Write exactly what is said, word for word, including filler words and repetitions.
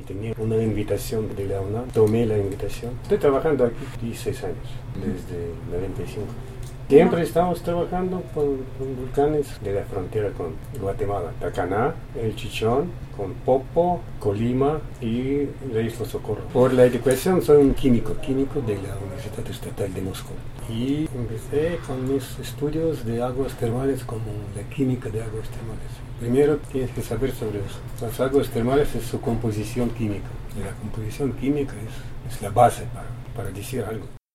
tenía una invitación de la UNAM, tomé la invitación. Estoy trabajando aquí dieciséis años, desde noventa y cinco. Siempre estamos trabajando con, con volcanes de la frontera con Guatemala, Tacaná, El Chichón, con Popo, Colima y la Isla Socorro. Por la educación soy un químico, químico de la Universidad Estatal de Moscú. Y empecé con mis estudios de aguas termales como la química de aguas termales. Primero tienes que saber sobre eso. Las aguas termales es su composición química. Y la composición química es, es la base para, para decir algo.